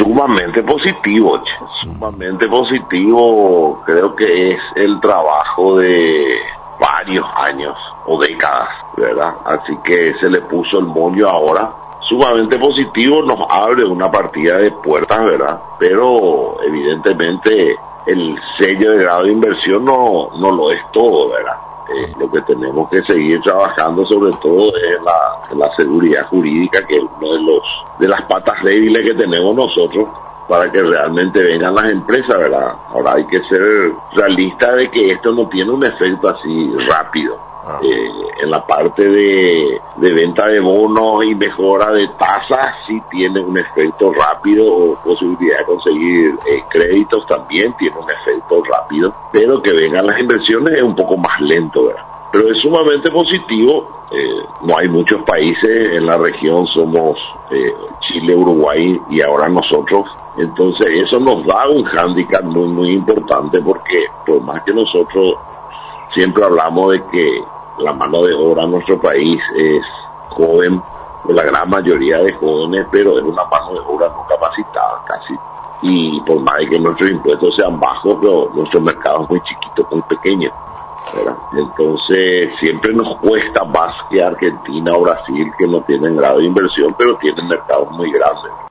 Sumamente positivo, che. Sumamente positivo. Creo que es el trabajo de varios años o décadas, ¿verdad? Así que se le puso el moño ahora. Sumamente positivo, nos abre una partida de puertas, ¿verdad? Pero evidentemente el sello de grado de inversión no lo es todo, ¿verdad? Lo que tenemos que seguir trabajando sobre todo es la seguridad jurídica, que es uno de las patas débiles que tenemos nosotros para que realmente vengan las empresas, ¿verdad? Ahora hay que ser realista de que esto no tiene un efecto así rápido. En la parte de venta de bonos y mejora de tasas sí tiene un efecto rápido, o posibilidad de conseguir créditos también tiene un efecto rápido, pero que vengan las inversiones es un poco más lento, ¿verdad? Pero es sumamente positivo. No hay muchos países en la región, somos Chile, Uruguay y ahora nosotros. Entonces eso nos da un hándicap muy muy importante, porque por más que nosotros siempre hablamos de que la mano de obra en nuestro país es joven, la gran mayoría de jóvenes, pero es una mano de obra no capacitada casi. Y por más de que nuestros impuestos sean bajos, pero nuestro mercado es muy chiquito, muy pequeño, ¿verdad? Entonces siempre nos cuesta más que Argentina o Brasil, que no tienen grado de inversión, pero tienen mercados muy grandes.